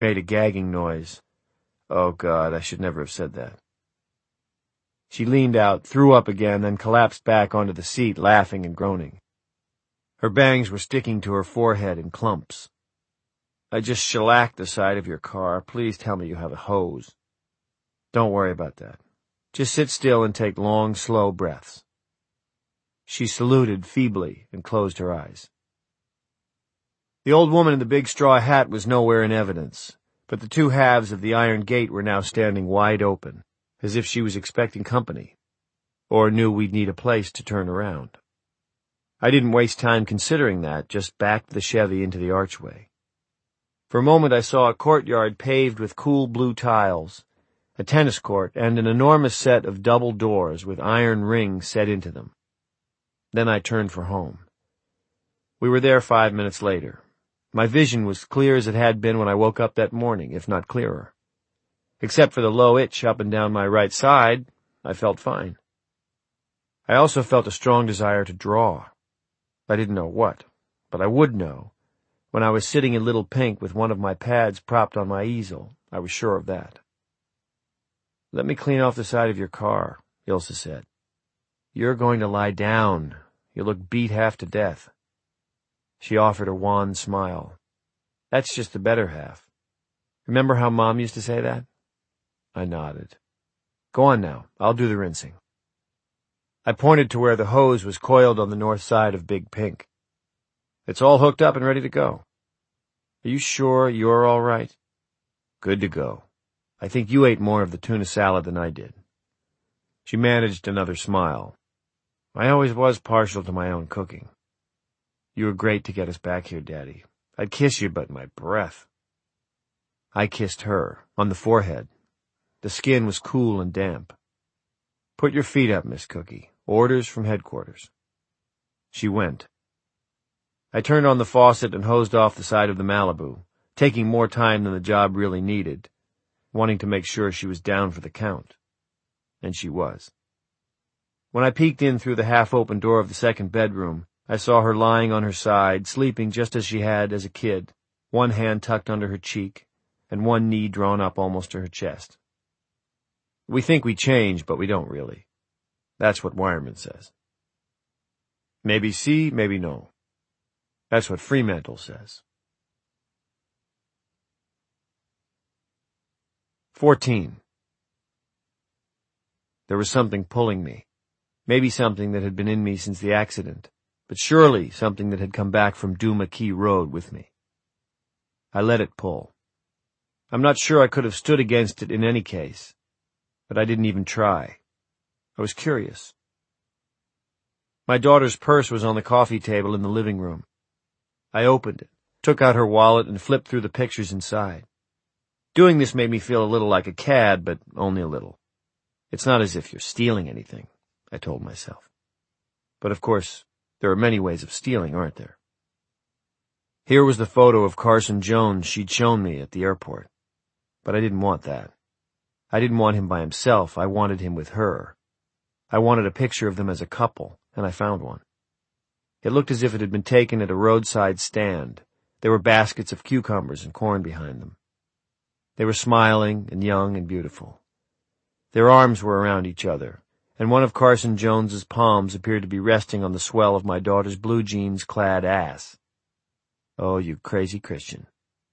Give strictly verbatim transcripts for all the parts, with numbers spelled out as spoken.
made a gagging noise. Oh, God, I should never have said that. She leaned out, threw up again, then collapsed back onto the seat, laughing and groaning. Her bangs were sticking to her forehead in clumps. I just shellacked the side of your car. Please tell me you have a hose. Don't worry about that. Just sit still and take long, slow breaths. She saluted feebly and closed her eyes. The old woman in the big straw hat was nowhere in evidence, but the two halves of the iron gate were now standing wide open, as if she was expecting company, or knew we'd need a place to turn around. I didn't waste time considering that, just backed the Chevy into the archway. For a moment I saw a courtyard paved with cool blue tiles, a tennis court, and an enormous set of double doors with iron rings set into them. Then I turned for home. We were there five minutes later. My vision was clear as it had been when I woke up that morning, if not clearer. Except for the low itch up and down my right side, I felt fine. I also felt a strong desire to draw. I didn't know what, but I would know. When I was sitting in Little Pink with one of my pads propped on my easel, I was sure of that. Let me clean off the side of your car, Ilsa said. You're going to lie down. You look beat half to death. She offered a wan smile. That's just the better half. Remember how Mom used to say that? I nodded. Go on now. I'll do the rinsing. I pointed to where the hose was coiled on the north side of Big Pink. It's all hooked up and ready to go. Are you sure you're all right? Good to go. I think you ate more of the tuna salad than I did. She managed another smile. I always was partial to my own cooking. You were great to get us back here, Daddy. I'd kiss you, but my breath. I kissed her, on the forehead. The skin was cool and damp. Put your feet up, Miss Cookie. Orders from headquarters. She went. I turned on the faucet and hosed off the side of the Malibu, taking more time than the job really needed, wanting to make sure she was down for the count. And she was. When I peeked in through the half-open door of the second bedroom, I saw her lying on her side, sleeping just as she had as a kid, one hand tucked under her cheek, and one knee drawn up almost to her chest. We think we change, but we don't really. That's what Wireman says. Maybe si, maybe no. That's what Fremantle says. Fourteen. There was something pulling me. Maybe something that had been in me since the accident, but surely something that had come back from Duma Key Road with me. I let it pull. I'm not sure I could have stood against it in any case, but I didn't even try. I was curious. My daughter's purse was on the coffee table in the living room. I opened it, took out her wallet, and flipped through the pictures inside. Doing this made me feel a little like a cad, but only a little. It's not as if you're stealing anything, I told myself. But of course, there are many ways of stealing, aren't there? Here was the photo of Carson Jones she'd shown me at the airport. But I didn't want that. I didn't want him by himself. I wanted him with her. I wanted a picture of them as a couple, and I found one. It looked as if it had been taken at a roadside stand. There were baskets of cucumbers and corn behind them. They were smiling and young and beautiful. Their arms were around each other, and one of Carson Jones's palms appeared to be resting on the swell of my daughter's blue jeans-clad ass. Oh, you crazy Christian.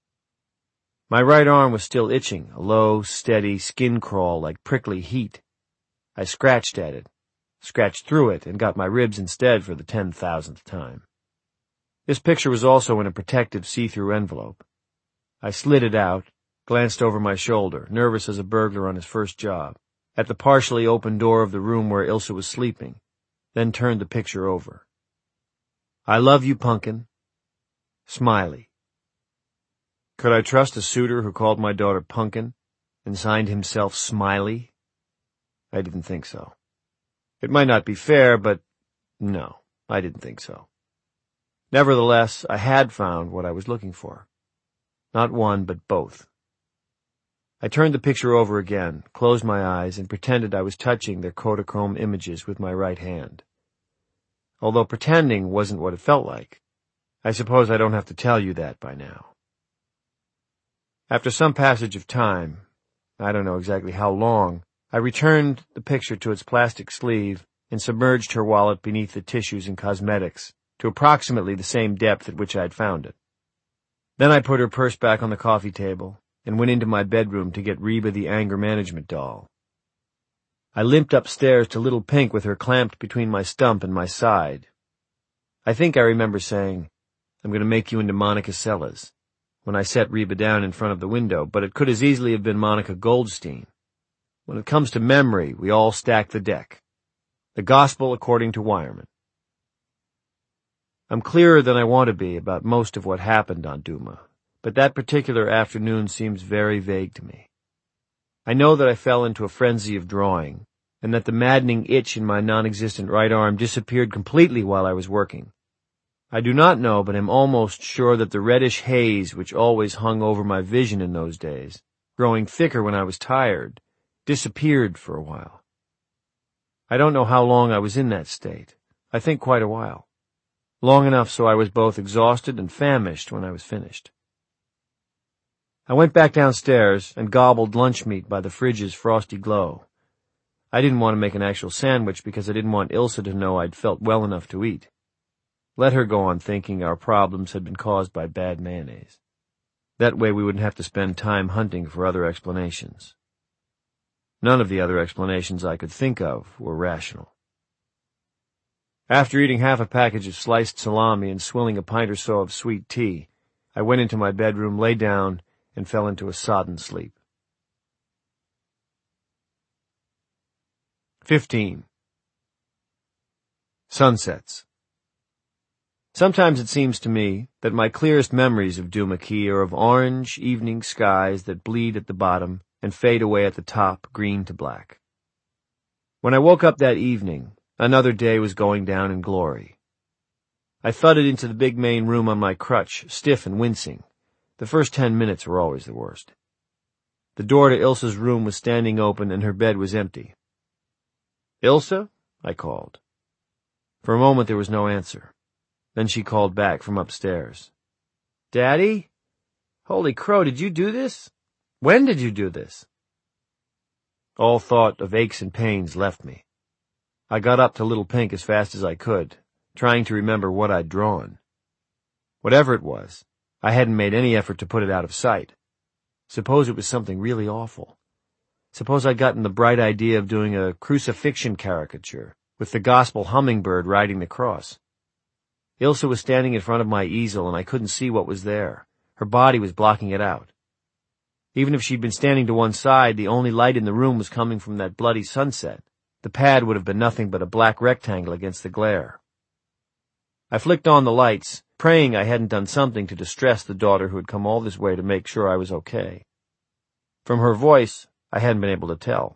My right arm was still itching, a low, steady skin crawl like prickly heat. I scratched at it, scratched through it, and got my ribs instead for the ten thousandth time. This picture was also in a protective see-through envelope. I slid it out, glanced over my shoulder, nervous as a burglar on his first job, at the partially open door of the room where Ilsa was sleeping, then turned the picture over. I love you, Punkin. Smiley. Could I trust a suitor who called my daughter Punkin and signed himself Smiley? I didn't think so. It might not be fair, but no, I didn't think so. Nevertheless, I had found what I was looking for. Not one, but both. I turned the picture over again, closed my eyes, and pretended I was touching their Kodachrome images with my right hand. Although pretending wasn't what it felt like. I suppose I don't have to tell you that by now. After some passage of time, I don't know exactly how long, I returned the picture to its plastic sleeve and submerged her wallet beneath the tissues and cosmetics to approximately the same depth at which I had found it. Then I put her purse back on the coffee table and went into my bedroom to get Reba the anger management doll. I limped upstairs to Little Pink with her clamped between my stump and my side. I think I remember saying, "I'm going to make you into Monica Seles," when I set Reba down in front of the window, but it could as easily have been Monica Goldstein. When it comes to memory, we all stack the deck. The gospel according to Weyermann. I'm clearer than I want to be about most of what happened on Duma, but that particular afternoon seems very vague to me. I know that I fell into a frenzy of drawing, and that the maddening itch in my non-existent right arm disappeared completely while I was working. I do not know, but am almost sure that the reddish haze which always hung over my vision in those days, growing thicker when I was tired, disappeared for a while. I don't know how long I was in that state. I think quite a while. Long enough so I was both exhausted and famished when I was finished. I went back downstairs and gobbled lunch meat by the fridge's frosty glow. I didn't want to make an actual sandwich because I didn't want Ilsa to know I'd felt well enough to eat. Let her go on thinking our problems had been caused by bad mayonnaise. That way we wouldn't have to spend time hunting for other explanations. None of the other explanations I could think of were rational. After eating half a package of sliced salami and swilling a pint or so of sweet tea, I went into my bedroom, lay down, and fell into a sodden sleep. Fifteen. Sunsets. Sometimes it seems to me that my clearest memories of Duma Key are of orange evening skies that bleed at the bottom and fade away at the top, green to black. When I woke up that evening, another day was going down in glory. I thudded into the big main room on my crutch, stiff and wincing. The first ten minutes were always the worst. The door to Ilsa's room was standing open and her bed was empty. "Ilsa?" I called. For a moment there was no answer. Then she called back from upstairs. "Daddy? Holy crow, did you do this? When did you do this?" All thought of aches and pains left me. I got up to Little Pink as fast as I could, trying to remember what I'd drawn. Whatever it was, I hadn't made any effort to put it out of sight. Suppose it was something really awful. Suppose I'd gotten the bright idea of doing a crucifixion caricature, with the gospel hummingbird riding the cross. Ilsa was standing in front of my easel and I couldn't see what was there. Her body was blocking it out. Even if she'd been standing to one side, the only light in the room was coming from that bloody sunset. The pad would have been nothing but a black rectangle against the glare. I flicked on the lights, praying I hadn't done something to distress the daughter who had come all this way to make sure I was okay. From her voice, I hadn't been able to tell.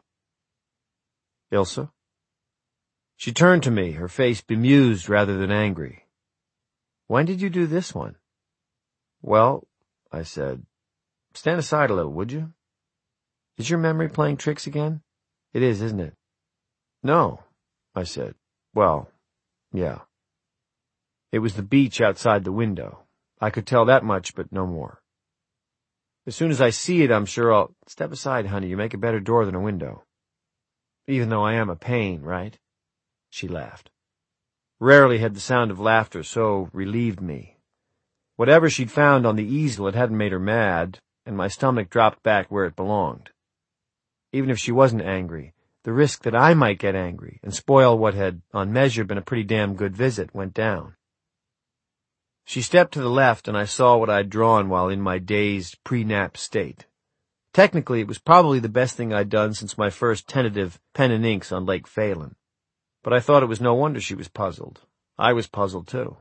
"Ilsa?" She turned to me, her face bemused rather than angry. "When did you do this one?" "Well," I said, "stand aside a little, would you? Is your memory playing tricks again? It is, isn't it?" "No," I said. "Well, yeah." It was the beach outside the window. I could tell that much, but no more. As soon as I see it, I'm sure I'll... Step aside, honey, you make a better door than a window. Even though I am a pain, right? She laughed. Rarely had the sound of laughter so relieved me. Whatever she'd found on the easel, it hadn't made her mad, and my stomach dropped back where it belonged. Even if she wasn't angry, the risk that I might get angry and spoil what had, on measure, been a pretty damn good visit went down. She stepped to the left, and I saw what I'd drawn while in my dazed, pre-nap state. Technically, it was probably the best thing I'd done since my first tentative pen and inks on Lake Phelan. But I thought it was no wonder she was puzzled. I was puzzled, too.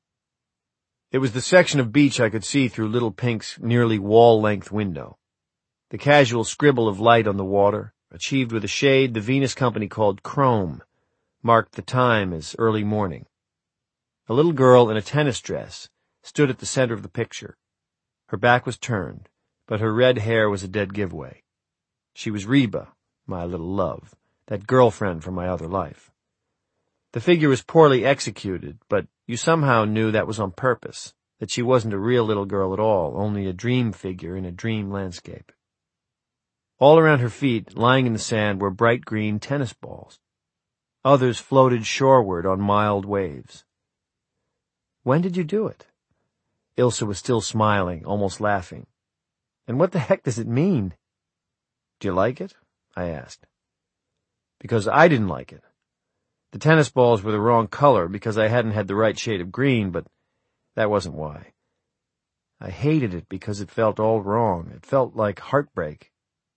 It was the section of beach I could see through Little Pink's nearly wall-length window. The casual scribble of light on the water, achieved with a shade the Venus Company called chrome, marked the time as early morning. A little girl in a tennis dress stood at the center of the picture. Her back was turned, but her red hair was a dead giveaway. She was Reba, my little love, that girlfriend from my other life. The figure was poorly executed, but you somehow knew that was on purpose, that she wasn't a real little girl at all, only a dream figure in a dream landscape. All around her feet, lying in the sand, were bright green tennis balls. Others floated shoreward on mild waves. "When did you do it?" Ilsa was still smiling, almost laughing. "And what the heck does it mean?" "Do you like it?" I asked. Because I didn't like it. The tennis balls were the wrong color because I hadn't had the right shade of green, but that wasn't why. I hated it because it felt all wrong. It felt like heartbreak.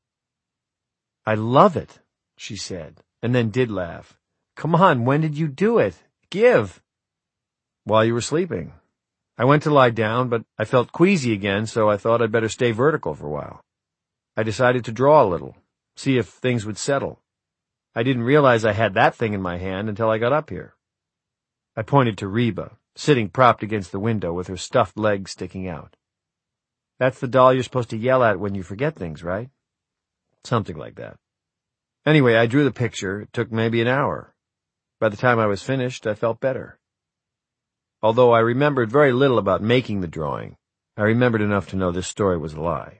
"I love it," she said, and then did laugh. "Come on, when did you do it? Give." "While you were sleeping. I went to lie down, but I felt queasy again, so I thought I'd better stay vertical for a while. I decided to draw a little, see if things would settle. I didn't realize I had that thing in my hand until I got up here." I pointed to Reba, sitting propped against the window with her stuffed legs sticking out. "That's the doll you're supposed to yell at when you forget things, right?" "Something like that. Anyway, I drew the picture. It took maybe an hour. By the time I was finished, I felt better. Although I remembered very little about making the drawing, I remembered enough to know this story was a lie.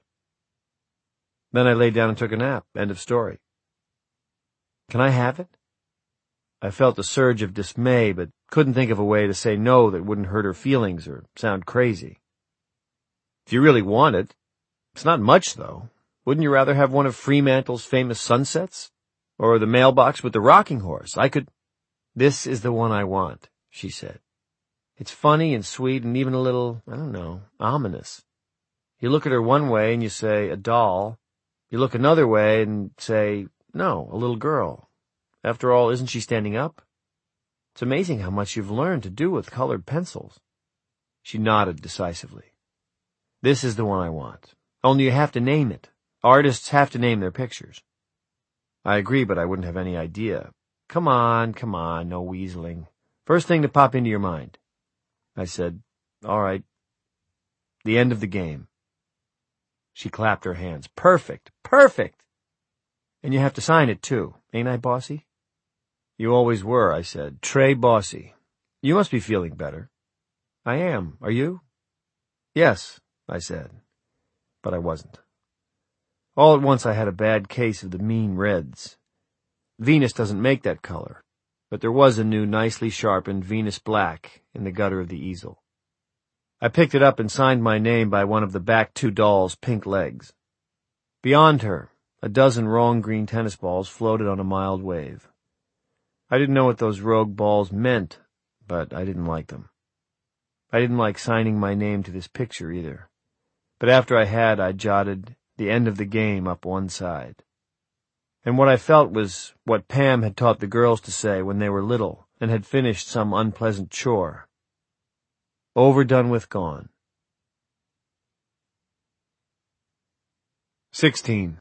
Then I laid down and took a nap. End of story. "Can I have it?" I felt a surge of dismay, but couldn't think of a way to say no that wouldn't hurt her feelings or sound crazy. "If you really want it. It's not much, though. Wouldn't you rather have one of Fremantle's famous sunsets? Or the mailbox with the rocking horse? I could—" "This is the one I want," she said. "It's funny and sweet and even a little, I don't know, ominous. You look at her one way and you say, a doll. You look another way and say, no, a little girl. After all, isn't she standing up? It's amazing how much you've learned to do with colored pencils." She nodded decisively. "This is the one I want. Only you have to name it. Artists have to name their pictures." "I agree, but I wouldn't have any idea." "Come on, come on, no weaseling. First thing to pop into your mind." I said, "All right. The end of the game." She clapped her hands. "Perfect, perfect! And you have to sign it, too. Ain't I bossy?" "You always were," I said. "Très bossy. You must be feeling better." "I am. Are you?" "Yes," I said. But I wasn't. All at once I had a bad case of the mean reds. Venus doesn't make that color, but there was a new nicely sharpened Venus black in the gutter of the easel. I picked it up and signed my name by one of the back two dolls' pink legs. Beyond her, a dozen wrong green tennis balls floated on a mild wave. I didn't know what those rogue balls meant, but I didn't like them. I didn't like signing my name to this picture either. But after I had, I jotted the end of the game up one side. And what I felt was what Pam had taught the girls to say when they were little and had finished some unpleasant chore. Overdone with, gone. Sixteen.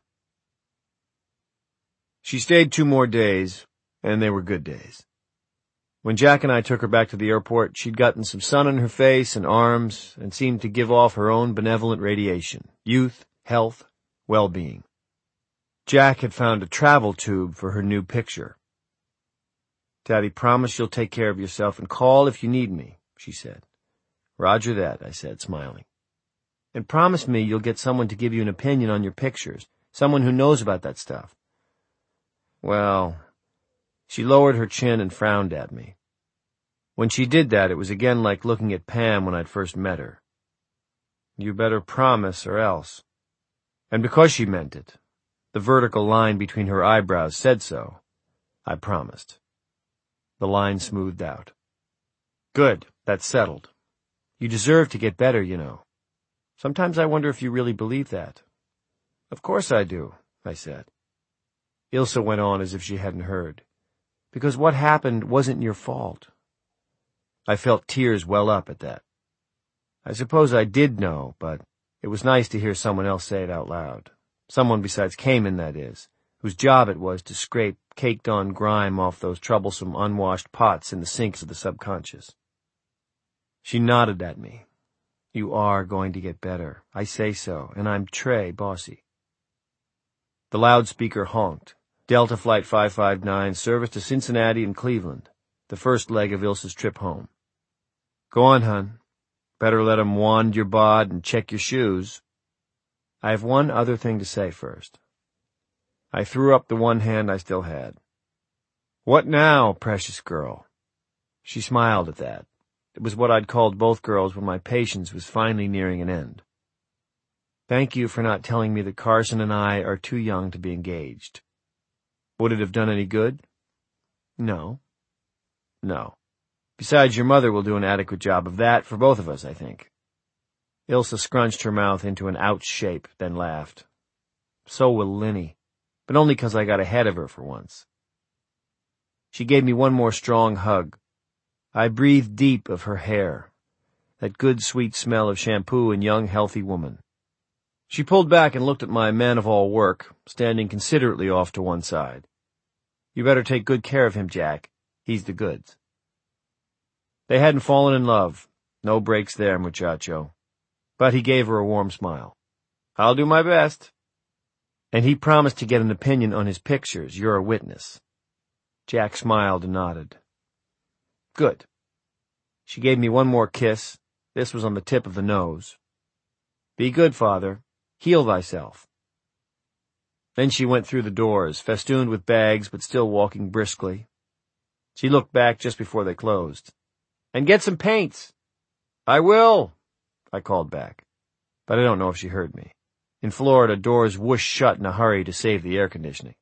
She stayed two more days, and they were good days. When Jack and I took her back to the airport, she'd gotten some sun on her face and arms and seemed to give off her own benevolent radiation, youth, health, well-being. Jack had found a travel tube for her new picture. "Daddy, promise you'll take care of yourself and call if you need me," she said. "Roger that," I said, smiling. "And promise me you'll get someone to give you an opinion on your pictures, someone who knows about that stuff." Well, she lowered her chin and frowned at me. When she did that, it was again like looking at Pam when I'd first met her. "You better promise or else." And because she meant it, the vertical line between her eyebrows said so, I promised. The line smoothed out. "Good, that's settled. You deserve to get better, you know. Sometimes I wonder if you really believe that." "Of course I do," I said. Ilsa went on as if she hadn't heard. "Because what happened wasn't your fault." I felt tears well up at that. I suppose I did know, but it was nice to hear someone else say it out loud. Someone besides Cayman, that is, whose job it was to scrape caked-on grime off those troublesome unwashed pots in the sinks of the subconscious. She nodded at me. "You are going to get better. I say so, and I'm très bossy." The loudspeaker honked. Delta Flight five five nine, service to Cincinnati and Cleveland, the first leg of Ilsa's trip home. "Go on, hon. Better let 'em wand your bod and check your shoes. I have one other thing to say first. I threw up the one hand I still had. What now, precious girl? She smiled at that. It was what I'd called both girls when my patience was finally nearing an end. Thank you for not telling me that Carson and I are too young to be engaged. Would it have done any good? No. No. Besides, your mother will do an adequate job of that for both of us, I think. Ilsa scrunched her mouth into an ouch shape, then laughed. So will Linny, but only 'cause I got ahead of her for once. She gave me one more strong hug. I breathed deep of her hair, that good sweet smell of shampoo and young healthy woman. She pulled back and looked at my man-of-all-work, standing considerately off to one side. You better take good care of him, Jack. He's the goods. They hadn't fallen in love. No breaks there, muchacho. But he gave her a warm smile. I'll do my best. And he promised to get an opinion on his pictures. You're a witness. Jack smiled and nodded. Good. She gave me one more kiss. This was on the tip of the nose. Be good, father. Heal thyself. Then she went through the doors, festooned with bags but still walking briskly. She looked back just before they closed. And get some paints. I will, I called back. But I don't know if she heard me. In Florida, doors whooshed shut in a hurry to save the air conditioning.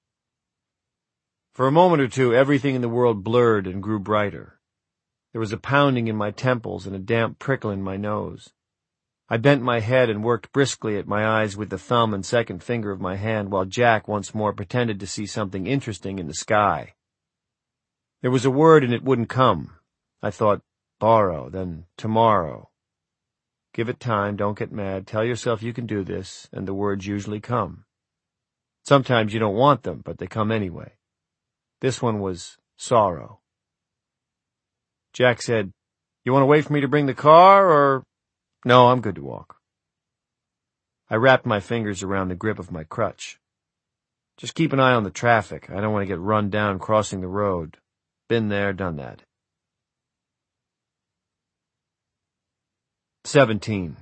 For a moment or two, everything in the world blurred and grew brighter. There was a pounding in my temples and a damp prickle in my nose. I bent my head and worked briskly at my eyes with the thumb and second finger of my hand while Jack once more pretended to see something interesting in the sky. There was a word and it wouldn't come. I thought, borrow, then tomorrow. Give it time, don't get mad, tell yourself you can do this, and the words usually come. Sometimes you don't want them, but they come anyway. This one was sorrow. Jack said, You want to wait for me to bring the car, or... No, I'm good to walk. I wrapped my fingers around the grip of my crutch. Just keep an eye on the traffic. I don't want to get run down crossing the road. Been there, done that. Seventeen.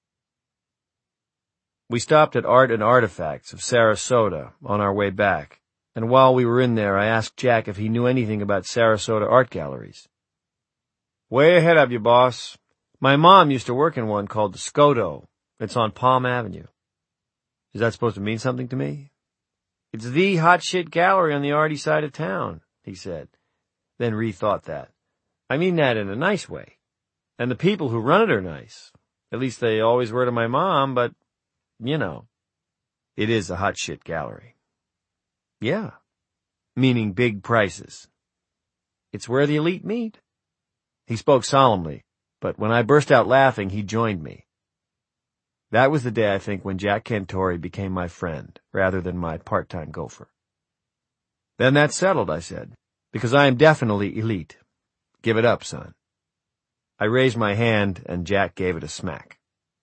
We stopped at Art and Artifacts of Sarasota on our way back, and while we were in there I asked Jack if he knew anything about Sarasota art galleries. Way ahead of you, boss. My mom used to work in one called the Scoto. It's on Palm Avenue. Is that supposed to mean something to me? It's the hot shit gallery on the arty side of town, he said, then rethought that. I mean that in a nice way. And the people who run it are nice. At least they always were to my mom, but, you know, it is a hot shit gallery. Yeah, meaning big prices. It's where the elite meet. He spoke solemnly, but when I burst out laughing, he joined me. That was the day, I think, when Jack Cantori became my friend, rather than my part-time gopher. Then that's settled, I said, because I am definitely elite. Give it up, son. I raised my hand, and Jack gave it a smack.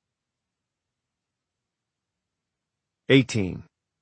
Eighteen.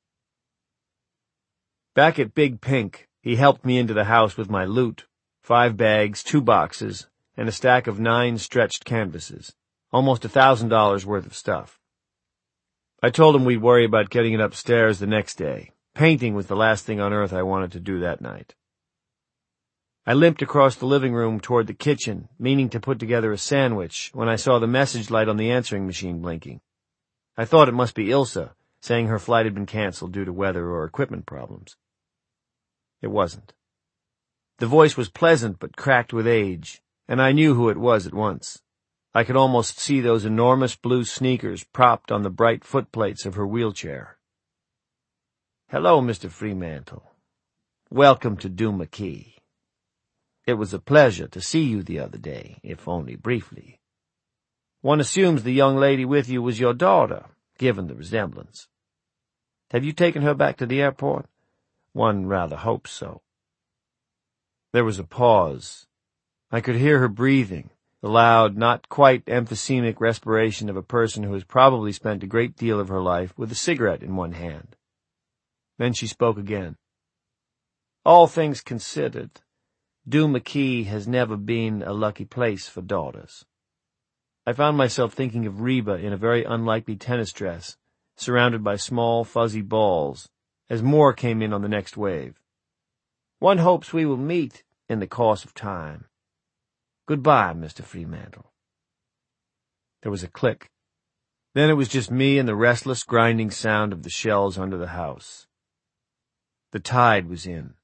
Back at Big Pink, he helped me into the house with my loot, five bags, two boxes, and a stack of nine stretched canvases, almost a thousand dollars worth of stuff. I told him we'd worry about getting it upstairs the next day. Painting was the last thing on earth I wanted to do that night. I limped across the living room toward the kitchen, meaning to put together a sandwich, when I saw the message light on the answering machine blinking. I thought it must be Ilsa, saying her flight had been canceled due to weather or equipment problems. It wasn't. The voice was pleasant but cracked with age, and I knew who it was at once. I could almost see those enormous blue sneakers propped on the bright footplates of her wheelchair. Hello, Mister Fremantle. Welcome to Doom McKee. It was a pleasure to see you the other day, if only briefly. One assumes the young lady with you was your daughter, given the resemblance. Have you taken her back to the airport? One rather hopes so. There was a pause. I could hear her breathing, the loud, not quite emphysemic respiration of a person who has probably spent a great deal of her life with a cigarette in one hand. Then she spoke again. All things considered, Doom McKee has never been a lucky place for daughters. I found myself thinking of Reba in a very unlikely tennis dress, surrounded by small, fuzzy balls, as more came in on the next wave. One hopes we will meet in the course of time. Goodbye, Mister Freemantle. There was a click. Then it was just me and the restless, grinding sound of the shells under the house. The tide was in.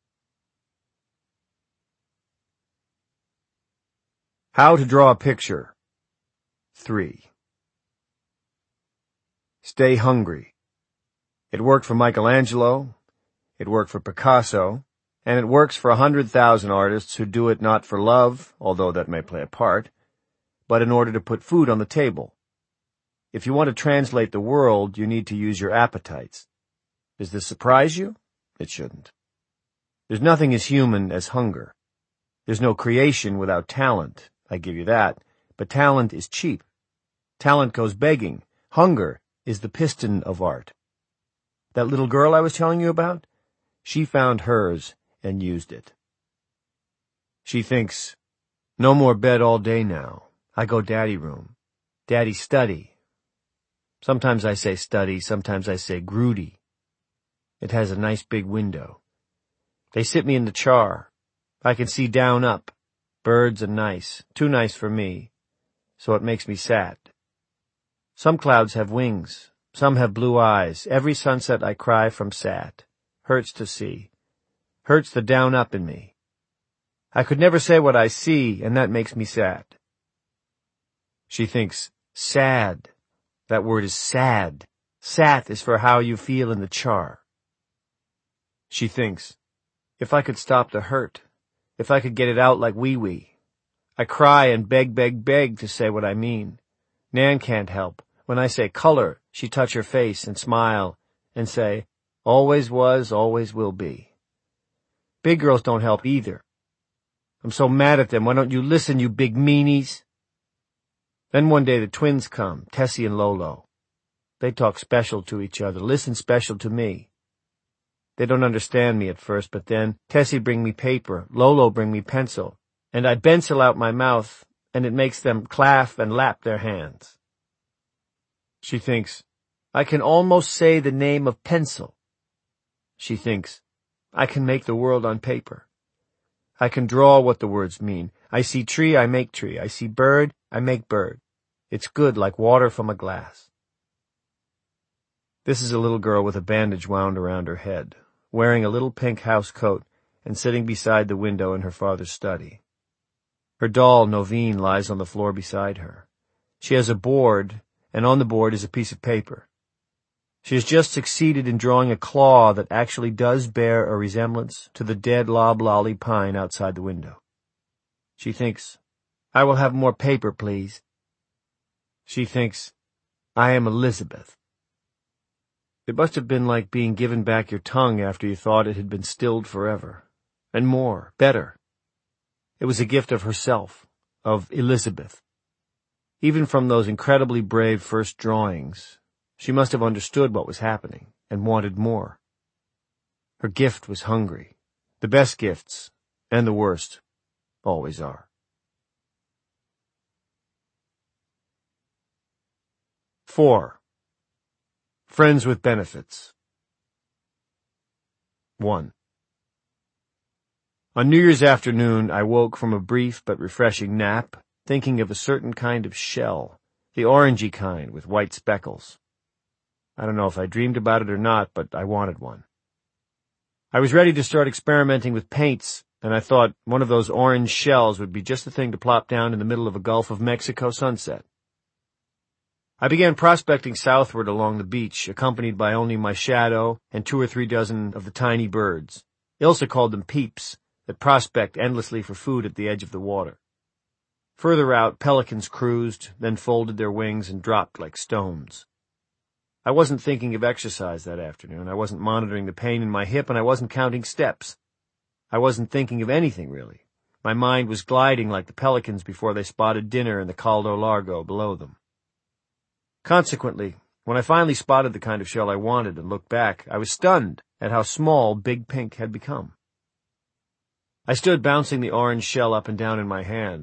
How to draw a picture. Three. Stay hungry. It worked for Michelangelo, it worked for Picasso, and it works for a hundred thousand artists who do it not for love, although that may play a part, but in order to put food on the table. If you want to translate the world, you need to use your appetites. Does this surprise you? It shouldn't. There's nothing as human as hunger. There's no creation without talent, I give you that, but talent is cheap. Talent goes begging. Hunger is the piston of art. That little girl I was telling you about? She found hers and used it. She thinks, no more bed all day now. I go daddy room. Daddy study. Sometimes I say study, sometimes I say Groody. It has a nice big window. They sit me in the char. I can see down up. Birds are nice, too nice for me, so it makes me sad. Some clouds have wings, some have blue eyes. Every sunset I cry from sad. Hurts to see. Hurts the down up in me. I could never say what I see, and that makes me sad. She thinks, sad. That word is sad. Sat is for how you feel in the char. She thinks, if I could stop the hurt, if I could get it out like wee-wee. I cry and beg, beg, beg to say what I mean. Nan can't help. When I say color, she touch her face and smile and say, always was, always will be. Big girls don't help either. I'm so mad at them. Why don't you listen, you big meanies? Then one day the twins come, Tessie and Lolo. They talk special to each other, listen special to me. They don't understand me at first, but then Tessie bring me paper, Lolo bring me pencil, and I pencil out my mouth, and it makes them clap and lap their hands. She thinks, I can almost say the name of pencil. She thinks, I can make the world on paper. I can draw what the words mean. I see tree, I make tree. I see bird, I make bird. It's good like water from a glass. This is a little girl with a bandage wound around her head, wearing a little pink house coat and sitting beside the window in her father's study. Her doll, Novine, lies on the floor beside her. She has a board, and on the board is a piece of paper. She has just succeeded in drawing a claw that actually does bear a resemblance to the dead loblolly pine outside the window. She thinks, I will have more paper, please. She thinks, I am Elizabeth. It must have been like being given back your tongue after you thought it had been stilled forever. And more, better. It was a gift of herself, of Elizabeth. Even from those incredibly brave first drawings, she must have understood what was happening and wanted more. Her gift was hungry. The best gifts, and the worst, always are. Four. Friends with benefits. One. On New Year's afternoon, I woke from a brief but refreshing nap, thinking of a certain kind of shell, the orangey kind with white speckles. I don't know if I dreamed about it or not, but I wanted one. I was ready to start experimenting with paints, and I thought one of those orange shells would be just the thing to plop down in the middle of a Gulf of Mexico sunset. I began prospecting southward along the beach, accompanied by only my shadow and two or three dozen of the tiny birds. Ilsa called them peeps, that prospect endlessly for food at the edge of the water. Further out, pelicans cruised, then folded their wings and dropped like stones. I wasn't thinking of exercise that afternoon. I wasn't monitoring the pain in my hip, and I wasn't counting steps. I wasn't thinking of anything, really. My mind was gliding like the pelicans before they spotted dinner in the Caldo Largo below them. Consequently, when I finally spotted the kind of shell I wanted and looked back, I was stunned at how small Big Pink had become. I stood bouncing the orange shell up and down in my hand.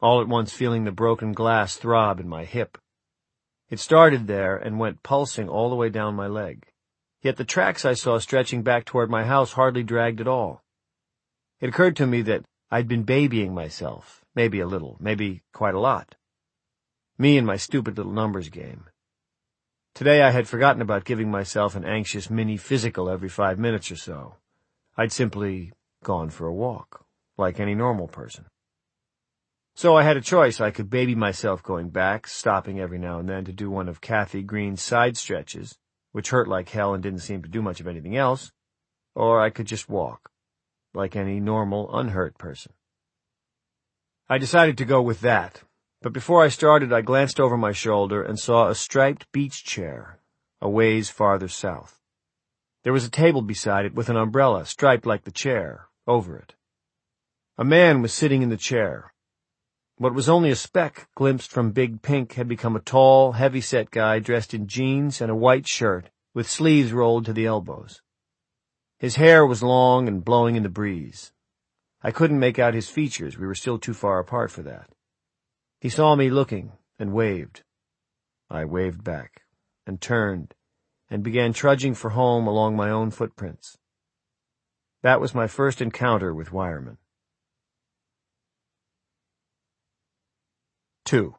all at once feeling the broken glass throb in my hip. It started there and went pulsing all the way down my leg. Yet the tracks I saw stretching back toward my house hardly dragged at all. It occurred to me that I'd been babying myself, maybe a little, maybe quite a lot. Me and my stupid little numbers game. Today I had forgotten about giving myself an anxious mini-physical every five minutes or so. I'd simply gone for a walk, like any normal person. So I had a choice. I could baby myself going back, stopping every now and then to do one of Kathy Green's side stretches, which hurt like hell and didn't seem to do much of anything else, or I could just walk, like any normal, unhurt person. I decided to go with that. But before I started, I glanced over my shoulder and saw a striped beach chair, a ways farther south. There was a table beside it with an umbrella, striped like the chair, over it. A man was sitting in the chair. What was only a speck glimpsed from Big Pink had become a tall, heavy-set guy dressed in jeans and a white shirt, with sleeves rolled to the elbows. His hair was long and blowing in the breeze. I couldn't make out his features. We were still too far apart for that. He saw me looking and waved. I waved back and turned and began trudging for home along my own footprints. That was my first encounter with wiremen. Two.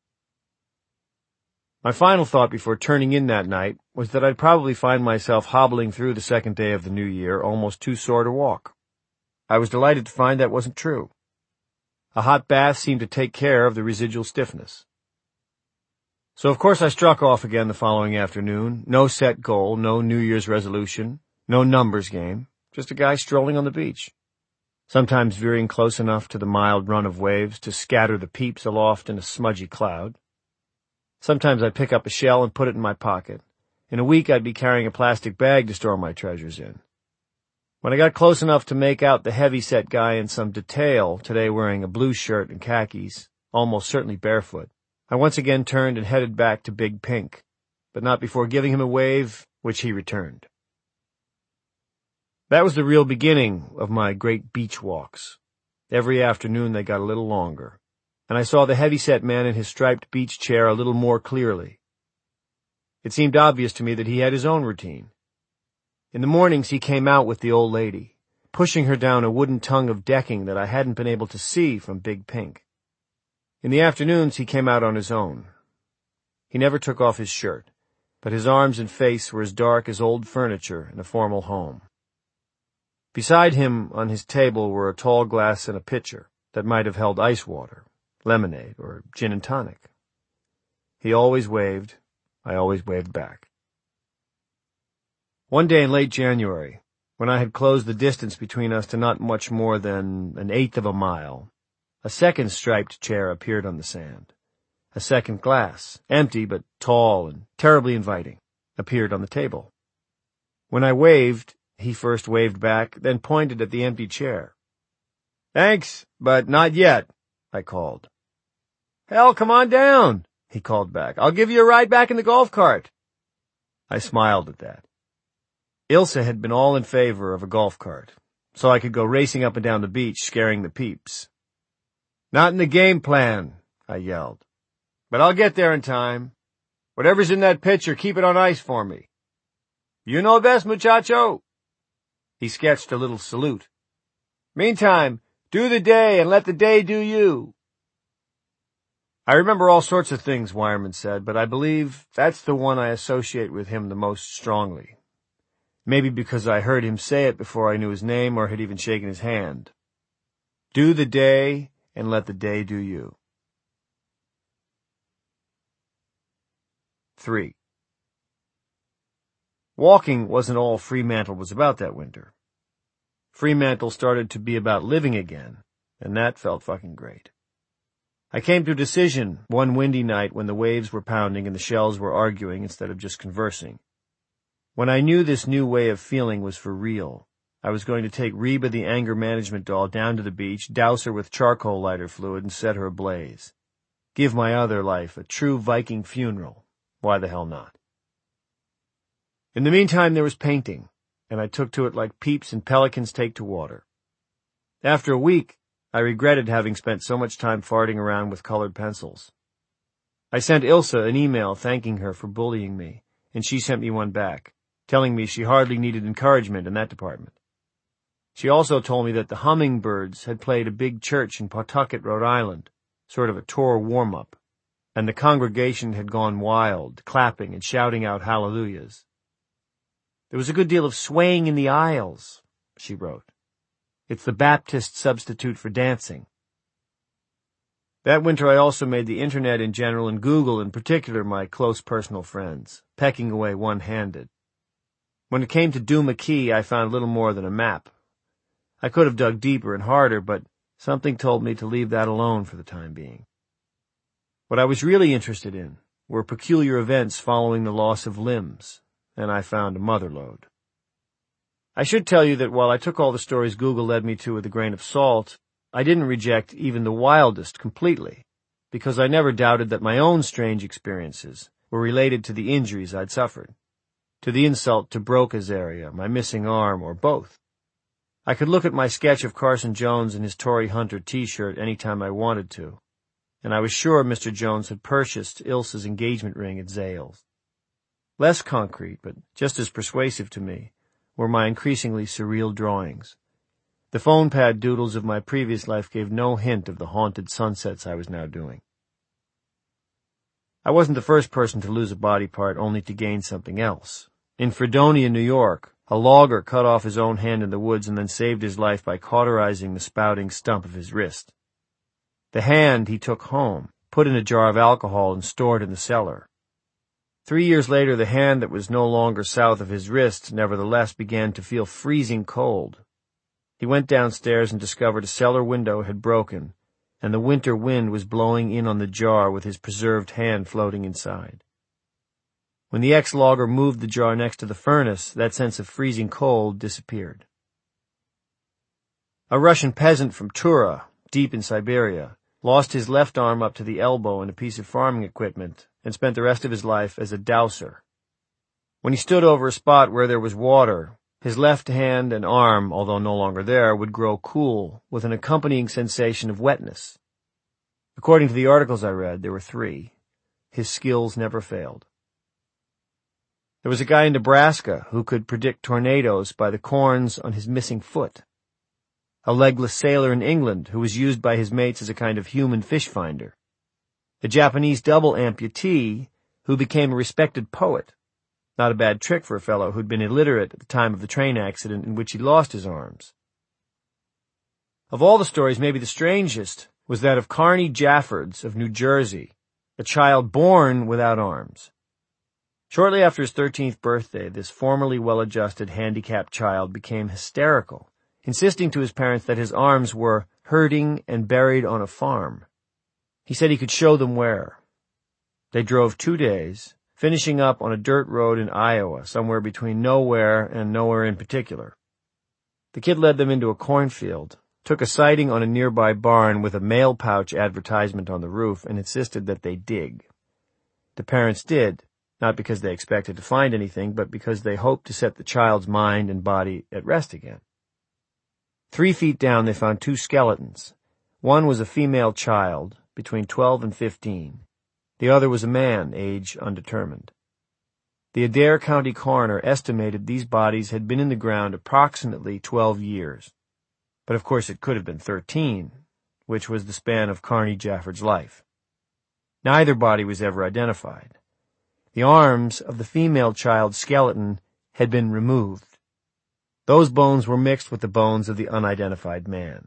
My final thought before turning in that night was that I'd probably find myself hobbling through the second day of the new year almost too sore to walk. I was delighted to find that wasn't true. A hot bath seemed to take care of the residual stiffness. So of course I struck off again the following afternoon. No set goal, no New Year's resolution, no numbers game, just a guy strolling on the beach, sometimes veering close enough to the mild run of waves to scatter the peeps aloft in a smudgy cloud. Sometimes I'd pick up a shell and put it in my pocket. In a week I'd be carrying a plastic bag to store my treasures in. When I got close enough to make out the heavy-set guy in some detail, today wearing a blue shirt and khakis, almost certainly barefoot, I once again turned and headed back to Big Pink, but not before giving him a wave, which he returned. That was the real beginning of my great beach walks. Every afternoon they got a little longer, and I saw the heavy-set man in his striped beach chair a little more clearly. It seemed obvious to me that he had his own routine. In the mornings he came out with the old lady, pushing her down a wooden tongue of decking that I hadn't been able to see from Big Pink. In the afternoons he came out on his own. He never took off his shirt, but his arms and face were as dark as old furniture in a formal home. Beside him on his table were a tall glass and a pitcher that might have held ice water, lemonade, or gin and tonic. He always waved. I always waved back. One day in late January, when I had closed the distance between us to not much more than an eighth of a mile, a second striped chair appeared on the sand. A second glass, empty but tall and terribly inviting, appeared on the table. When I waved, he first waved back, then pointed at the empty chair. "Thanks, but not yet," I called. "Hell, come on down," he called back. "I'll give you a ride back in the golf cart." I smiled at that. Ilsa had been all in favor of a golf cart, so I could go racing up and down the beach, scaring the peeps. "Not in the game plan," I yelled. "But I'll get there in time. Whatever's in that pitcher, keep it on ice for me." "You know best, muchacho." He sketched a little salute. "Meantime, do the day and let the day do you." I remember all sorts of things Wireman said, but I believe that's the one I associate with him the most strongly. Maybe because I heard him say it before I knew his name or had even shaken his hand. Do the day and let the day do you. Three. Walking wasn't all Fremantle was about that winter. Fremantle started to be about living again, and that felt fucking great. I came to a decision one windy night when the waves were pounding and the shells were arguing instead of just conversing. When I knew this new way of feeling was for real, I was going to take Reba the anger management doll down to the beach, douse her with charcoal lighter fluid, and set her ablaze. Give my other life a true Viking funeral. Why the hell not? In the meantime, there was painting, and I took to it like peeps and pelicans take to water. After a week, I regretted having spent so much time farting around with colored pencils. I sent Ilsa an email thanking her for bullying me, and she sent me one back, telling me she hardly needed encouragement in that department. She also told me that the Hummingbirds had played a big church in Pawtucket, Rhode Island, sort of a tour warm-up, and the congregation had gone wild, clapping and shouting out hallelujahs. There was a good deal of swaying in the aisles, she wrote. It's the Baptist substitute for dancing. That winter I also made the Internet in general and Google in particular my close personal friends, pecking away one-handed. When it came to Duma Key, I found little more than a map. I could have dug deeper and harder, but something told me to leave that alone for the time being. What I was really interested in were peculiar events following the loss of limbs, and I found a motherlode. I should tell you that while I took all the stories Google led me to with a grain of salt, I didn't reject even the wildest completely, because I never doubted that my own strange experiences were related to the injuries I'd suffered, to the insult to Broca's area, my missing arm, or both. I could look at my sketch of Carson Jones in his Tory Hunter t-shirt any time I wanted to, and I was sure Mister Jones had purchased Ilsa's engagement ring at Zales. Less concrete, but just as persuasive to me, were my increasingly surreal drawings. The phone pad doodles of my previous life gave no hint of the haunted sunsets I was now doing. I wasn't the first person to lose a body part only to gain something else. In Fredonia, New York, a logger cut off his own hand in the woods and then saved his life by cauterizing the spouting stump of his wrist. The hand he took home, put in a jar of alcohol and stored in the cellar. Three years later, the hand that was no longer south of his wrist nevertheless began to feel freezing cold. He went downstairs and discovered a cellar window had broken, and the winter wind was blowing in on the jar with his preserved hand floating inside. When the ex-logger moved the jar next to the furnace, that sense of freezing cold disappeared. A Russian peasant from Tura, deep in Siberia, lost his left arm up to the elbow in a piece of farming equipment and spent the rest of his life as a dowser. When he stood over a spot where there was water, his left hand and arm, although no longer there, would grow cool with an accompanying sensation of wetness. According to the articles I read, there were three. His skills never failed. There was a guy in Nebraska who could predict tornadoes by the corns on his missing foot. A legless sailor in England who was used by his mates as a kind of human fish finder. A Japanese double amputee who became a respected poet. Not a bad trick for a fellow who'd been illiterate at the time of the train accident in which he lost his arms. Of all the stories, maybe the strangest was that of Carney Jaffords of New Jersey, a child born without arms. Shortly after his thirteenth birthday, this formerly well-adjusted handicapped child became hysterical, insisting to his parents that his arms were hurting and buried on a farm. He said he could show them where. They drove two days, finishing up on a dirt road in Iowa, somewhere between nowhere and nowhere in particular. The kid led them into a cornfield, took a sighting on a nearby barn with a mail pouch advertisement on the roof, and insisted that they dig. The parents did, not because they expected to find anything, but because they hoped to set the child's mind and body at rest again. Three feet down they found two skeletons. One was a female child, between twelve and fifteen. The other was a man, age undetermined. The Adair County coroner estimated these bodies had been in the ground approximately twelve years. But of course it could have been thirteen, which was the span of Carney Jaffords' life. Neither body was ever identified. The arms of the female child's skeleton had been removed. Those bones were mixed with the bones of the unidentified man.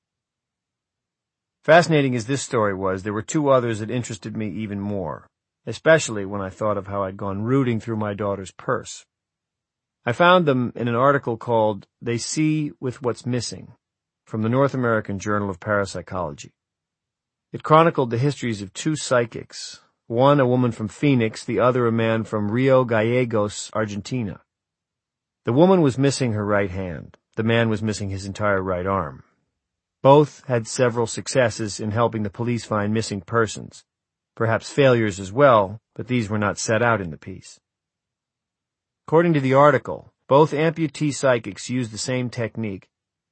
Fascinating as this story was, there were two others that interested me even more, especially when I thought of how I'd gone rooting through my daughter's purse. I found them in an article called They See with What's Missing, from the North American Journal of Parapsychology. It chronicled the histories of two psychics, one a woman from Phoenix, the other a man from Rio Gallegos, Argentina. The woman was missing her right hand. The man was missing his entire right arm. Both had several successes in helping the police find missing persons, perhaps failures as well, but these were not set out in the piece. According to the article, both amputee psychics used the same technique,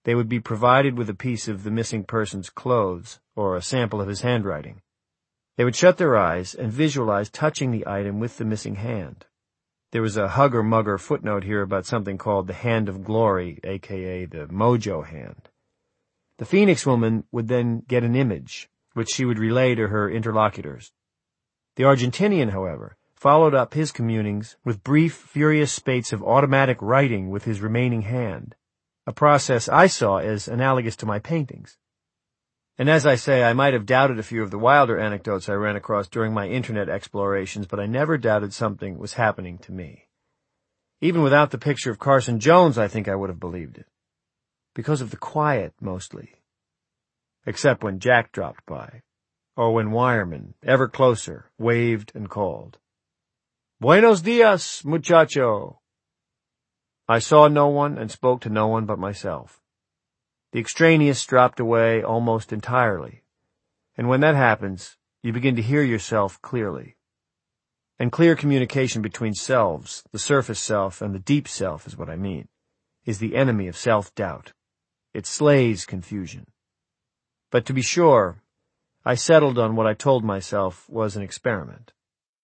They would be provided with a piece of the missing person's clothes or a sample of his handwriting. They would shut their eyes and visualize touching the item with the missing hand. There was a hugger-mugger footnote here about something called the Hand of Glory, aka the Mojo Hand. The Phoenix woman would then get an image, which she would relay to her interlocutors. The Argentinian, however, followed up his communings with brief, furious spates of automatic writing with his remaining hand, a process I saw as analogous to my paintings. And as I say, I might have doubted a few of the wilder anecdotes I ran across during my internet explorations, but I never doubted something was happening to me. Even without the picture of Carson Jones, I think I would have believed it. Because of the quiet, mostly. Except when Jack dropped by, or when wiremen, ever closer, waved and called. "Buenos dias, muchacho!" I saw no one and spoke to no one but myself. The extraneous dropped away almost entirely, and when that happens, you begin to hear yourself clearly. And clear communication between selves, the surface self and the deep self is what I mean, is the enemy of self-doubt. It slays confusion. But to be sure, I settled on what I told myself was an experiment.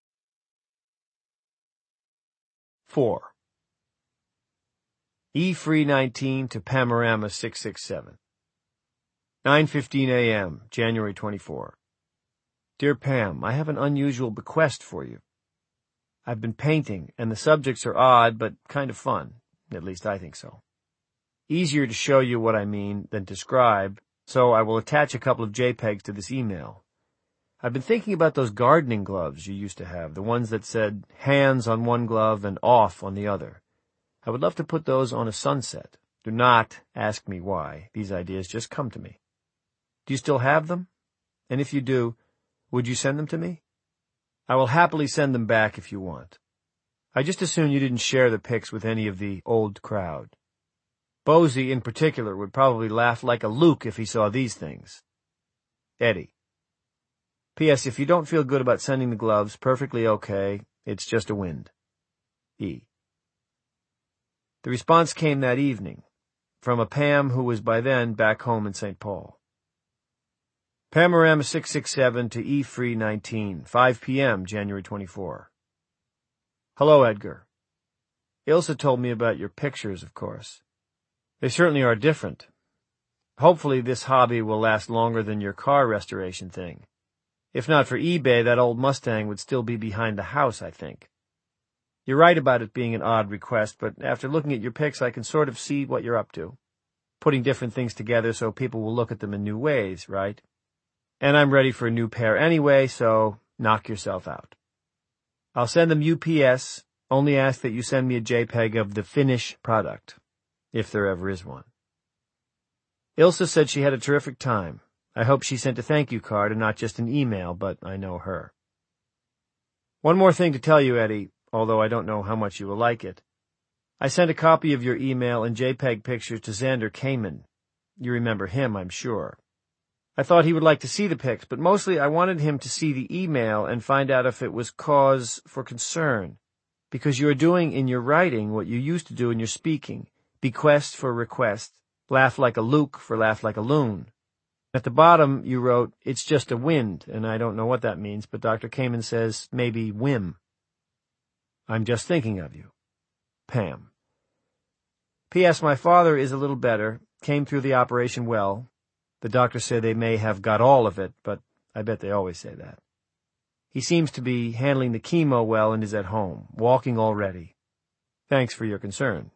Four. E three nineteen to Panorama six six seven. nine fifteen a m, January twenty-fourth. Dear Pam, I have an unusual bequest for you. I've been painting, and the subjects are odd, but kind of fun. At least I think so. Easier to show you what I mean than describe, so I will attach a couple of JPEGs to this email. I've been thinking about those gardening gloves you used to have, the ones that said hands on one glove and off on the other. I would love to put those on a sunset. Do not ask me why. These ideas just come to me. Do you still have them? And if you do, would you send them to me? I will happily send them back if you want. I just assume you didn't share the pics with any of the old crowd. Bosie, in particular, would probably laugh like a Luke if he saw these things. Eddie. P S. If you don't feel good about sending the gloves, perfectly okay. It's just a wind. E. The response came that evening, from a Pam who was by then back home in Saint Paul. Panorama six six seven to E three nineteen, five p m, January twenty-fourth. Hello, Edgar. Ilsa told me about your pictures, of course. They certainly are different. Hopefully this hobby will last longer than your car restoration thing. If not for eBay, that old Mustang would still be behind the house, I think. You're right about it being an odd request, but after looking at your pics, I can sort of see what you're up to. Putting different things together so people will look at them in new ways, right? And I'm ready for a new pair anyway, so knock yourself out. I'll send them U P S, only ask that you send me a JPEG of the finished product, if there ever is one. Ilsa said she had a terrific time. I hope she sent a thank you card and not just an email, but I know her. One more thing to tell you, Eddie, although I don't know how much you will like it. I sent a copy of your email and JPEG pictures to Xander Kamen. You remember him, I'm sure. I thought he would like to see the pics, but mostly I wanted him to see the email and find out if it was cause for concern, because you are doing in your writing what you used to do in your speaking, bequest for request, laugh like a Luke for laugh like a loon. At the bottom, you wrote, it's just a wind, and I don't know what that means, but Doctor Kamen says maybe whim. I'm just thinking of you. Pam. P S. My father is a little better, came through the operation well. The doctor said they may have got all of it, but I bet they always say that. He seems to be handling the chemo well and is at home, walking already. Thanks for your concern.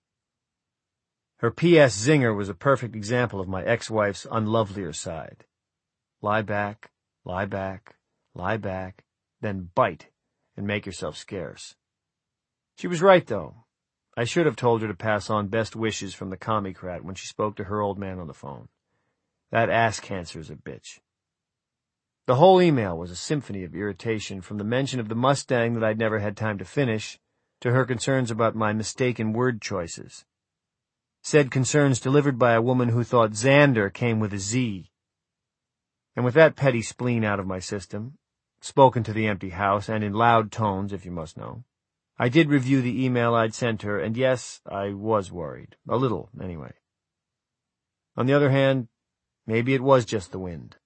Her P S zinger was a perfect example of my ex-wife's unlovelier side. Lie back, lie back, lie back, then bite and make yourself scarce. She was right, though. I should have told her to pass on best wishes from the commie-crat when she spoke to her old man on the phone. That ass cancer is a bitch. The whole email was a symphony of irritation, from the mention of the Mustang that I'd never had time to finish, to her concerns about my mistaken word choices. Said concerns delivered by a woman who thought Xander came with a Z. And with that petty spleen out of my system, spoken to the empty house, and in loud tones, if you must know, I did review the email I'd sent her, and yes, I was worried. A little, anyway. On the other hand, maybe it was just the wind.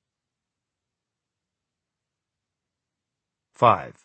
Five.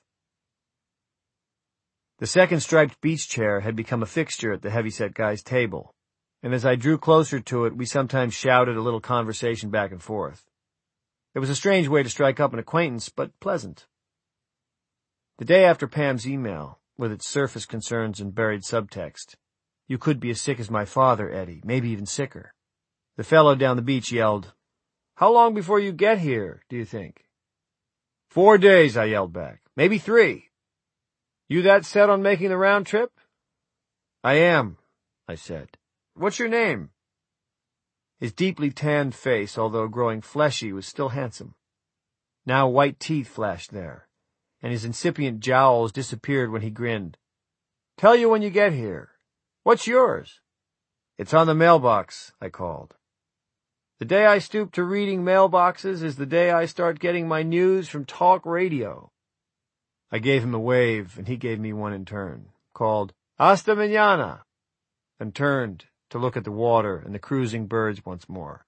The second striped beach chair had become a fixture at the heavyset guy's table, and as I drew closer to it, we sometimes shouted a little conversation back and forth. It was a strange way to strike up an acquaintance, but pleasant. The day after Pam's email, with its surface concerns and buried subtext, "You could be as sick as my father, Eddie, maybe even sicker," the fellow down the beach yelled, "How long before you get here, do you think?" "Four days," I yelled back. "Maybe three." "You that set on making the round trip?" "I am," I said. "What's your name?" His deeply tanned face, although growing fleshy, was still handsome. Now white teeth flashed there, and his incipient jowls disappeared when he grinned. "Tell you when you get here. What's yours?" "It's on the mailbox," I called. "The day I stoop to reading mailboxes is the day I start getting my news from talk radio." I gave him a wave, and he gave me one in turn, called "Hasta mañana," and turned to look at the water and the cruising birds once more.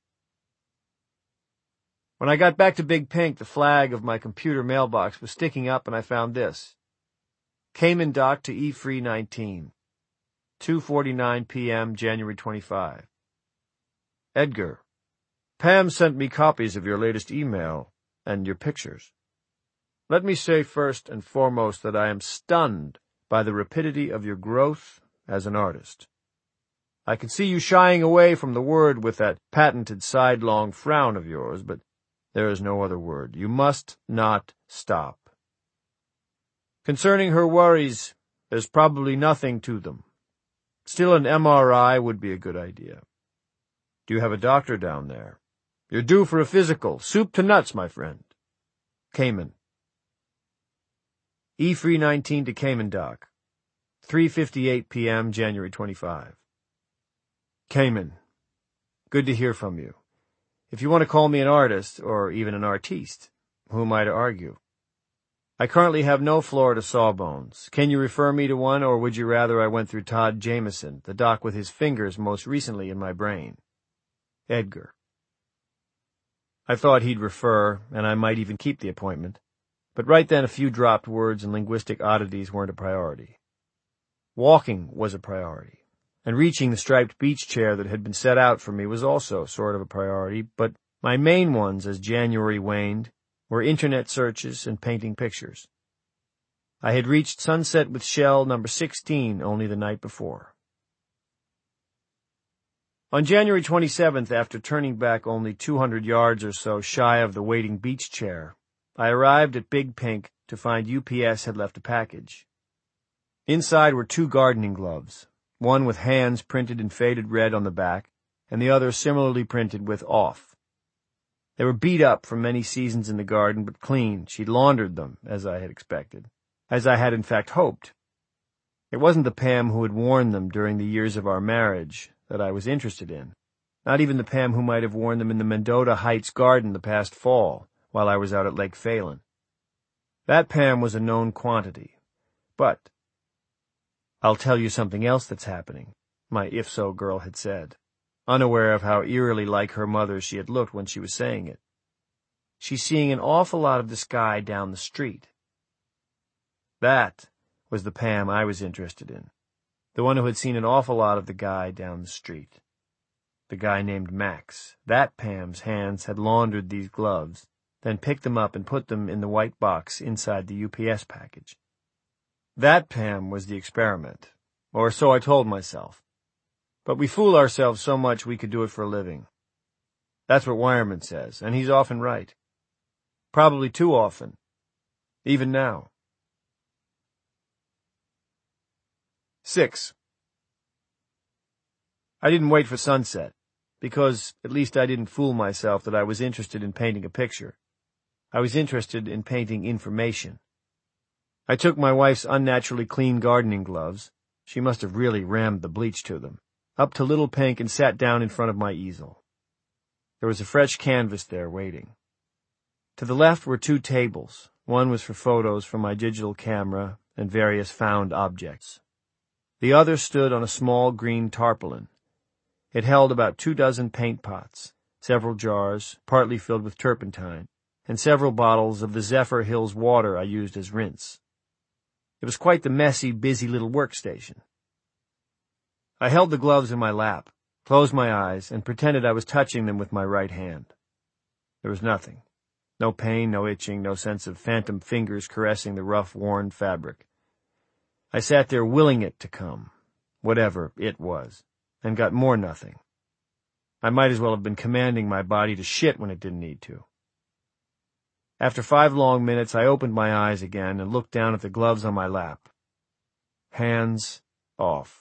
When I got back to Big Pink, the flag of my computer mailbox was sticking up, and I found this. Cayman Dock to E three nineteen. two forty-nine p m January twenty-fifth. Edgar, Pam sent me copies of your latest email and your pictures. Let me say first and foremost that I am stunned by the rapidity of your growth as an artist. I can see you shying away from the word with that patented sidelong frown of yours, but there is no other word. You must not stop. Concerning her worries, there's probably nothing to them. Still, an M R I would be a good idea. Do you have a doctor down there? You're due for a physical. Soup to nuts, my friend. Cayman. E three nineteen to Cayman Dock. three fifty-eight p m January twenty-fifth. Cayman. Good to hear from you. If you want to call me an artist, or even an artiste, who am I to argue? I currently have no Florida sawbones. Can you refer me to one, or would you rather I went through Todd Jameson, the doc with his fingers most recently in my brain? Edgar. I thought he'd refer, and I might even keep the appointment, but right then a few dropped words and linguistic oddities weren't a priority. Walking was a priority, and reaching the striped beach chair that had been set out for me was also sort of a priority, but my main ones, as January waned, were internet searches and painting pictures. I had reached Sunset with Shell number sixteen only the night before. On January twenty-seventh, after turning back only two hundred yards or so shy of the waiting beach chair, I arrived at Big Pink to find U P S had left a package. Inside were two gardening gloves, one with hands printed in faded red on the back, and the other similarly printed with off. They were beat up from many seasons in the garden, but clean. She'd laundered them, as I had expected, as I had in fact hoped. It wasn't the Pam who had worn them during the years of our marriage that I was interested in, not even the Pam who might have worn them in the Mendota Heights garden the past fall, while I was out at Lake Phelan. That Pam was a known quantity. But I'll tell you something else that's happening, my if-so girl had said, unaware of how eerily like her mother she had looked when she was saying it. She's seeing an awful lot of the sky down the street. That was the Pam I was interested in, the one who had seen an awful lot of the guy down the street. The guy named Max. That Pam's hands had laundered these gloves, then picked them up and put them in the white box inside the U P S package. That Pam was the experiment, or so I told myself. But we fool ourselves so much we could do it for a living. That's what Wireman says, and he's often right. Probably too often. Even now. Six. I didn't wait for sunset, because at least I didn't fool myself that I was interested in painting a picture. I was interested in painting information. I took my wife's unnaturally clean gardening gloves, she must have really rammed the bleach to them, up to Little Pink and sat down in front of my easel. There was a fresh canvas there waiting. To the left were two tables. One was for photos from my digital camera and various found objects. The other stood on a small green tarpaulin. It held about two dozen paint pots, several jars, partly filled with turpentine, and several bottles of the Zephyr Hills water I used as rinse. It was quite the messy, busy little workstation. I held the gloves in my lap, closed my eyes, and pretended I was touching them with my right hand. There was nothing. No pain, no itching, no sense of phantom fingers caressing the rough, worn fabric. I sat there willing it to come, whatever it was, and got more nothing. I might as well have been commanding my body to shit when it didn't need to. After five long minutes, I opened my eyes again and looked down at the gloves on my lap. Hands off.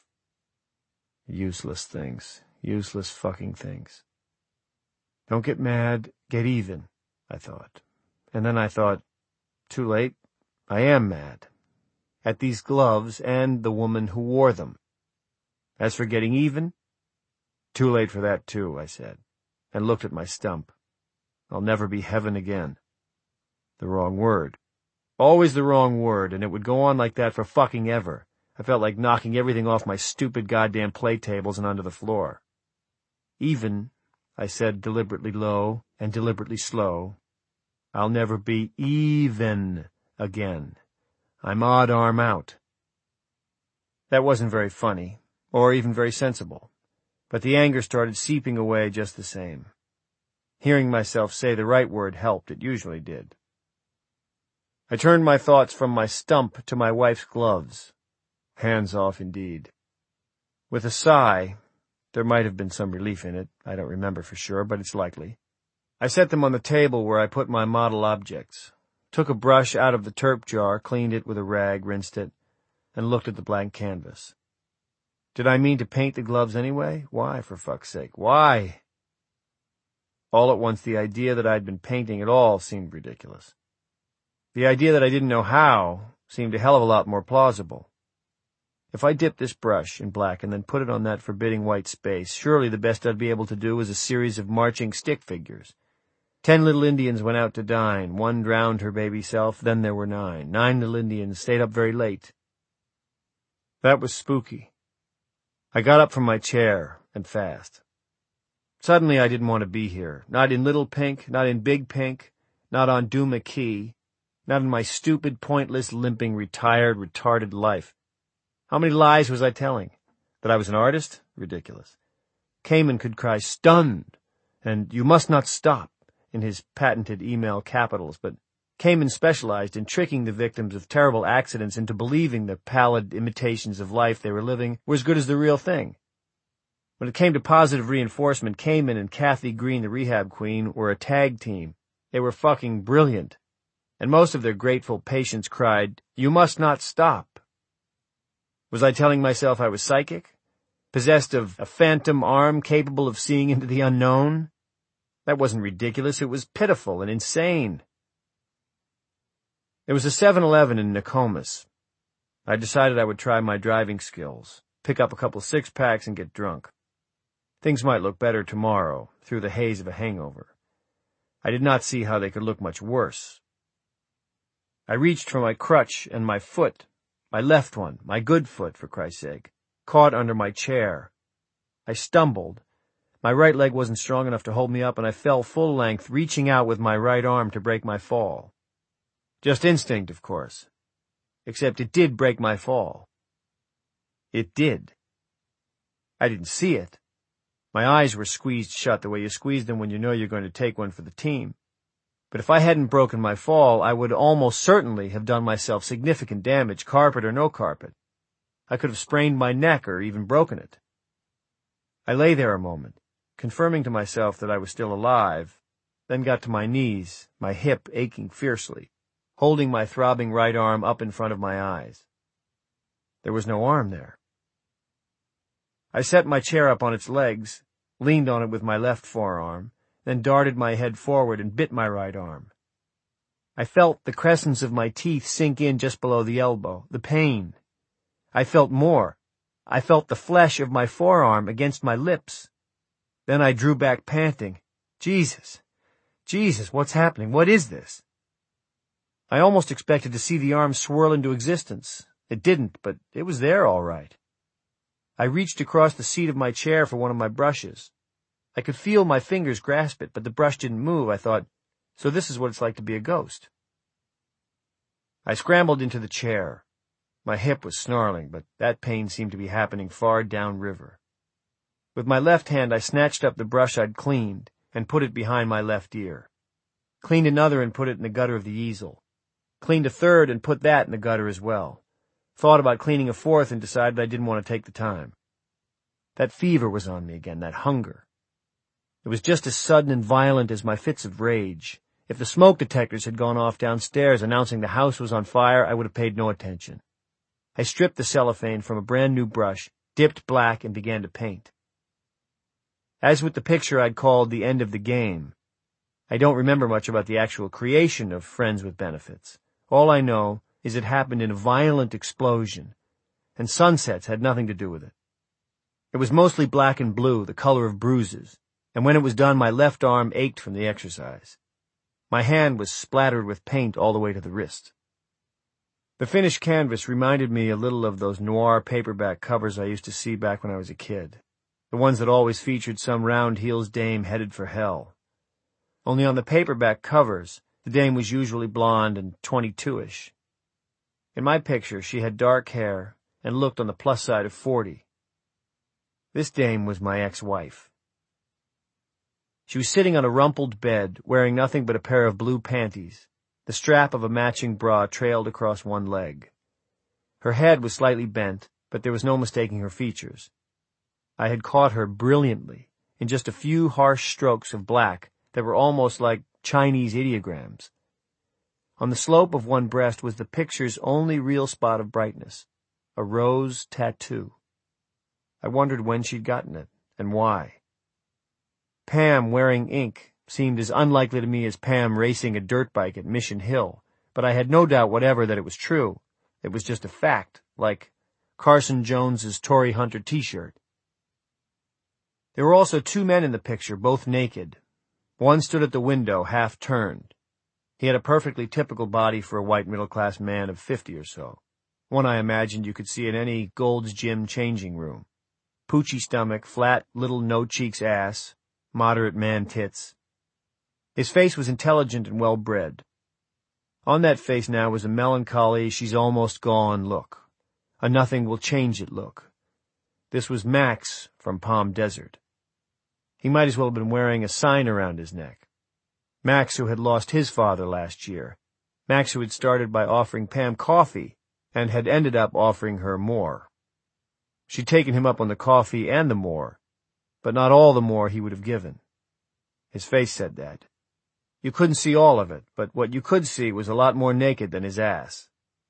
Useless things. Useless fucking things. Don't get mad, get even, I thought. And then I thought, too late, I am mad. At these gloves and the woman who wore them. As for getting even, too late for that too, I said, and looked at my stump. I'll never be heaven again. The wrong word. Always the wrong word, and it would go on like that for fucking ever. I felt like knocking everything off my stupid goddamn play tables and onto the floor. Even, I said deliberately low and deliberately slow, I'll never be even again. I'm odd arm out. That wasn't very funny, or even very sensible, but the anger started seeping away just the same. Hearing myself say the right word helped, it usually did. I turned my thoughts from my stump to my wife's gloves. Hands off indeed. With a sigh, there might have been some relief in it, I don't remember for sure, but it's likely. I set them on the table where I put my model objects, took a brush out of the turp jar, cleaned it with a rag, rinsed it, and looked at the blank canvas. Did I mean to paint the gloves anyway? Why, for fuck's sake? Why? All at once the idea that I'd been painting at all seemed ridiculous. The idea that I didn't know how seemed a hell of a lot more plausible. If I dipped this brush in black and then put it on that forbidding white space, surely the best I'd be able to do was a series of marching stick figures. Ten little Indians went out to dine. One drowned her baby self, then there were nine. Nine little Indians stayed up very late. That was spooky. I got up from my chair, and fast. Suddenly I didn't want to be here. Not in Little Pink, not in Big Pink, not on Duma Key, not in my stupid, pointless, limping, retired, retarded life. How many lies was I telling? That I was an artist? Ridiculous. Kamen could cry, stunned, and you must not stop, in his patented email capitals, but Kamen specialized in tricking the victims of terrible accidents into believing the pallid imitations of life they were living were as good as the real thing. When it came to positive reinforcement, Kamen and Kathy Green, the rehab queen, were a tag team. They were fucking brilliant. And most of their grateful patients cried, you must not stop. Was I telling myself I was psychic? Possessed of a phantom arm capable of seeing into the unknown? That wasn't ridiculous, it was pitiful and insane. There was a seven eleven in Nokomis. I decided I would try my driving skills, pick up a couple six-packs and get drunk. Things might look better tomorrow, through the haze of a hangover. I did not see how they could look much worse. I reached for my crutch, and my foot, my left one, my good foot, for Christ's sake, caught under my chair. I stumbled. My right leg wasn't strong enough to hold me up, and I fell full length, reaching out with my right arm to break my fall. Just instinct, of course. Except it did break my fall. It did. I didn't see it. My eyes were squeezed shut the way you squeeze them when you know you're going to take one for the team. But if I hadn't broken my fall, I would almost certainly have done myself significant damage, carpet or no carpet. I could have sprained my neck or even broken it. I lay there a moment, confirming to myself that I was still alive, then got to my knees, my hip aching fiercely, holding my throbbing right arm up in front of my eyes. There was no arm there. I set my chair up on its legs, leaned on it with my left forearm, then darted my head forward and bit my right arm. I felt the crescents of my teeth sink in just below the elbow, the pain. I felt more. I felt the flesh of my forearm against my lips. Then I drew back panting. Jesus! Jesus, what's happening? What is this? I almost expected to see the arm swirl into existence. It didn't, but it was there all right. I reached across the seat of my chair for one of my brushes. I could feel my fingers grasp it, but the brush didn't move. I thought, so this is what it's like to be a ghost. I scrambled into the chair. My hip was snarling, but that pain seemed to be happening far downriver. With my left hand, I snatched up the brush I'd cleaned and put it behind my left ear. Cleaned another and put it in the gutter of the easel. Cleaned a third and put that in the gutter as well. Thought about cleaning a fourth and decided I didn't want to take the time. That fever was on me again, that hunger. It was just as sudden and violent as my fits of rage. If the smoke detectors had gone off downstairs announcing the house was on fire, I would have paid no attention. I stripped the cellophane from a brand new brush, dipped black, and began to paint. As with the picture I'd called The End of the Game, I don't remember much about the actual creation of Friends with Benefits. All I know is it happened in a violent explosion, and sunsets had nothing to do with it. It was mostly black and blue, the color of bruises, and when it was done my left arm ached from the exercise. My hand was splattered with paint all the way to the wrist. The finished canvas reminded me a little of those noir paperback covers I used to see back when I was a kid, the ones that always featured some round-heels dame headed for hell. Only on the paperback covers, the dame was usually blonde and twenty-two-ish. In my picture, she had dark hair and looked on the plus side of forty. This dame was my ex-wife. She was sitting on a rumpled bed, wearing nothing but a pair of blue panties. The strap of a matching bra trailed across one leg. Her head was slightly bent, but there was no mistaking her features. I had caught her brilliantly, in just a few harsh strokes of black that were almost like Chinese ideograms. On the slope of one breast was the picture's only real spot of brightness, a rose tattoo. I wondered when she'd gotten it, and why. Pam wearing ink seemed as unlikely to me as Pam racing a dirt bike at Mission Hill, but I had no doubt whatever that it was true. It was just a fact, like Carson Jones's Tory Hunter t-shirt. There were also two men in the picture, both naked. One stood at the window, half turned. He had a perfectly typical body for a white middle-class man of fifty or so. One I imagined you could see in any Gold's Gym changing room. Poochy stomach, flat little no-cheeks ass, moderate man tits. His face was intelligent and well-bred. On that face now was a melancholy, she's almost gone look. A nothing-will-change-it look. This was Max from Palm Desert. He might as well have been wearing a sign around his neck. Max, who had lost his father last year. Max, who had started by offering Pam coffee and had ended up offering her more. She'd taken him up on the coffee and the more, but not all the more he would have given. His face said that. You couldn't see all of it, but what you could see was a lot more naked than his ass.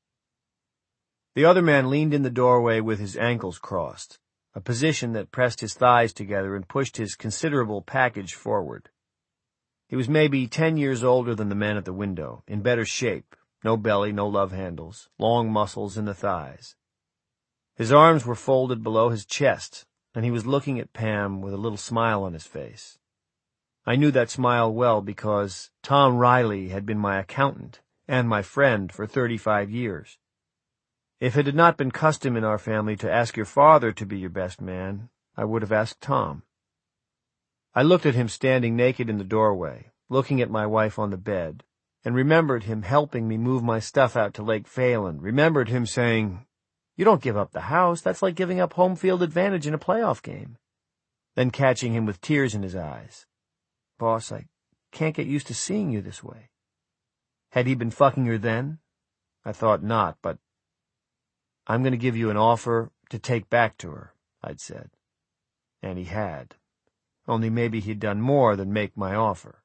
The other man leaned in the doorway with his ankles crossed, a position that pressed his thighs together and pushed his considerable package forward. He was maybe ten years older than the man at the window, in better shape, no belly, no love handles, long muscles in the thighs. His arms were folded below his chest, and he was looking at Pam with a little smile on his face. I knew that smile well because Tom Riley had been my accountant and my friend for thirty-five years. If it had not been custom in our family to ask your father to be your best man, I would have asked Tom. I looked at him standing naked in the doorway, looking at my wife on the bed, and remembered him helping me move my stuff out to Lake Phelan, remembered him saying, "You don't give up the house, that's like giving up home field advantage in a playoff game." Then catching him with tears in his eyes. "Boss, I can't get used to seeing you this way." Had he been fucking her then? I thought not, but "I'm going to give you an offer to take back to her," I'd said. And he had. Only maybe he'd done more than make my offer.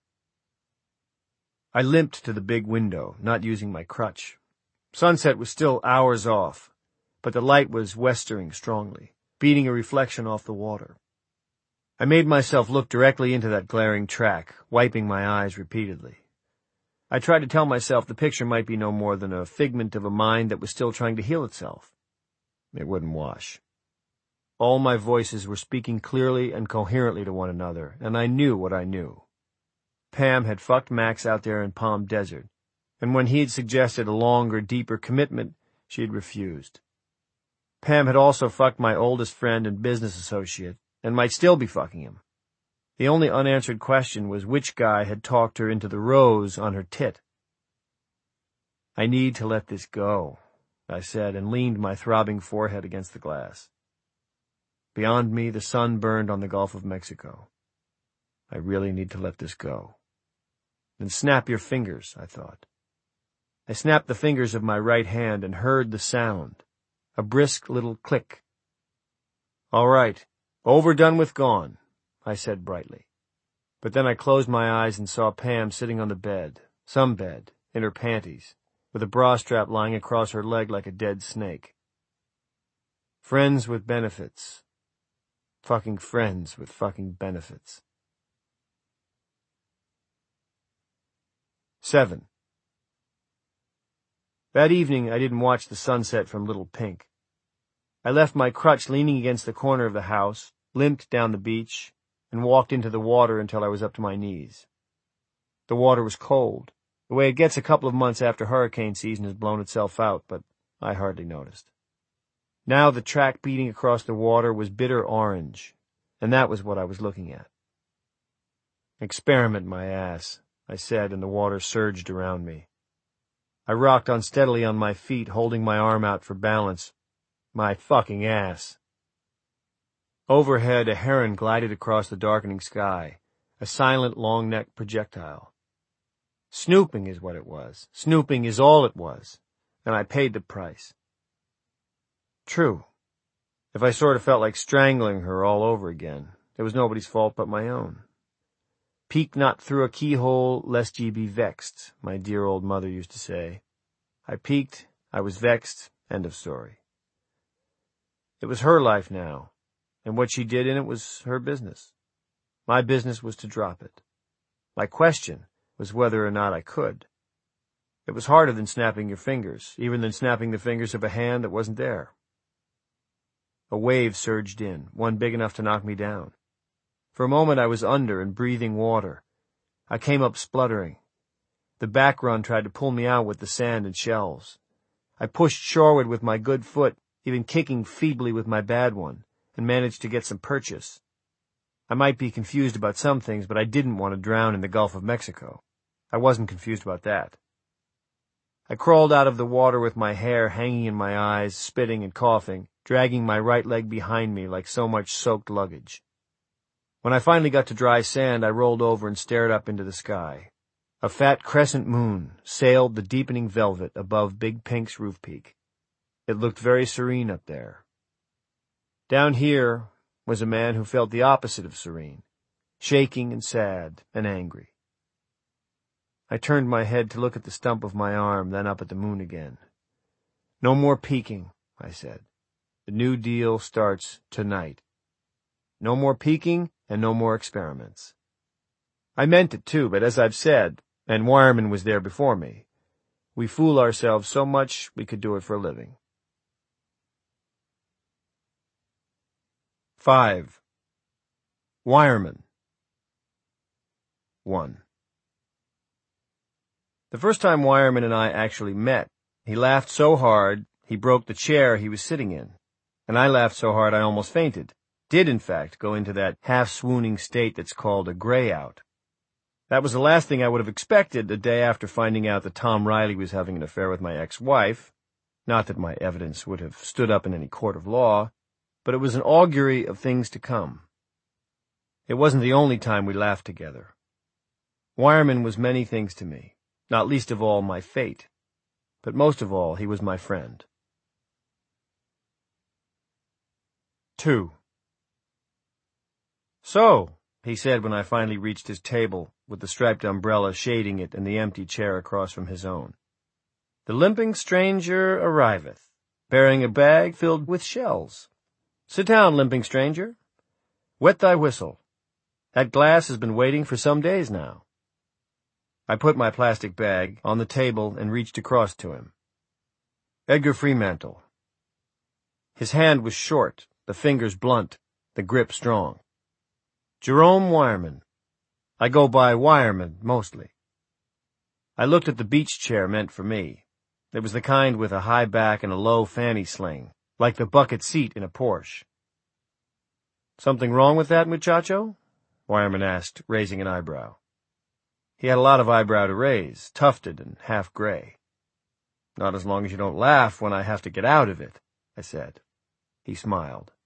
I limped to the big window, not using my crutch. Sunset was still hours off, but the light was westering strongly, beating a reflection off the water. I made myself look directly into that glaring track, wiping my eyes repeatedly. I tried to tell myself the picture might be no more than a figment of a mind that was still trying to heal itself. It wouldn't wash. All my voices were speaking clearly and coherently to one another, and I knew what I knew. Pam had fucked Max out there in Palm Desert, and when he'd suggested a longer, deeper commitment, she'd refused. Pam had also fucked my oldest friend and business associate, and might still be fucking him. The only unanswered question was which guy had talked her into the rose on her tit. I need to let this go, I said, and leaned my throbbing forehead against the glass. Beyond me, the sun burned on the Gulf of Mexico. I really need to let this go. Then snap your fingers, I thought. I snapped the fingers of my right hand and heard the sound, a brisk little click. All right, overdone with gone, I said brightly. But then I closed my eyes and saw Pam sitting on the bed, some bed, in her panties, with a bra strap lying across her leg like a dead snake. Friends with benefits. Fucking friends with fucking benefits. Seven. That evening I didn't watch the sunset from Little Pink. I left my crutch leaning against the corner of the house, limped down the beach, and walked into the water until I was up to my knees. The water was cold, the way it gets a couple of months after hurricane season has blown itself out, but I hardly noticed. Now the track beating across the water was bitter orange, and that was what I was looking at. Experiment, my ass, I said, and the water surged around me. I rocked unsteadily on my feet, holding my arm out for balance. My fucking ass. Overhead, a heron glided across the darkening sky, a silent, long-necked projectile. Snooping is what it was. Snooping is all it was, and I paid the price. True. If I sort of felt like strangling her all over again, it was nobody's fault but my own. Peek not through a keyhole, lest ye be vexed, my dear old mother used to say. I peeked, I was vexed, end of story. It was her life now, and what she did in it was her business. My business was to drop it. My question was whether or not I could. It was harder than snapping your fingers, even than snapping the fingers of a hand that wasn't there. A wave surged in, one big enough to knock me down. For a moment I was under and breathing water. I came up spluttering. The back run tried to pull me out with the sand and shells. I pushed shoreward with my good foot, even kicking feebly with my bad one, and managed to get some purchase. I might be confused about some things, but I didn't want to drown in the Gulf of Mexico. I wasn't confused about that. I crawled out of the water with my hair hanging in my eyes, spitting and coughing, dragging my right leg behind me like so much soaked luggage. When I finally got to dry sand, I rolled over and stared up into the sky. A fat crescent moon sailed the deepening velvet above Big Pink's roof peak. It looked very serene up there. Down here was a man who felt the opposite of serene, shaking and sad and angry. I turned my head to look at the stump of my arm, then up at the moon again. No more peeking, I said. The New Deal starts tonight. No more peeking and no more experiments. I meant it too, but as I've said, and Wireman was there before me, we fool ourselves so much we could do it for a living. Five. Wireman. One. The first time Wireman and I actually met, he laughed so hard he broke the chair he was sitting in, and I laughed so hard I almost fainted, did in fact go into that half-swooning state that's called a gray-out. That was the last thing I would have expected the day after finding out that Tom Riley was having an affair with my ex-wife. Not that my evidence would have stood up in any court of law, but it was an augury of things to come. It wasn't the only time we laughed together. Wireman was many things to me, not least of all my fate, but most of all he was my friend. Two. So, he said when I finally reached his table, with the striped umbrella shading it and the empty chair across from his own. The limping stranger arriveth, bearing a bag filled with shells. Sit down, limping stranger. Wet thy whistle. That glass has been waiting for some days now. I put my plastic bag on the table and reached across to him. Edgar Fremantle. His hand was short, the fingers blunt, the grip strong. Jerome Wireman. I go by Wireman, mostly. I looked at the beach chair meant for me. It was the kind with a high back and a low fanny sling, like the bucket seat in a Porsche. Something wrong with that, muchacho? Wireman asked, raising an eyebrow. He had a lot of eyebrow to raise, tufted and half gray. Not as long as you don't laugh when I have to get out of it, I said. He smiled.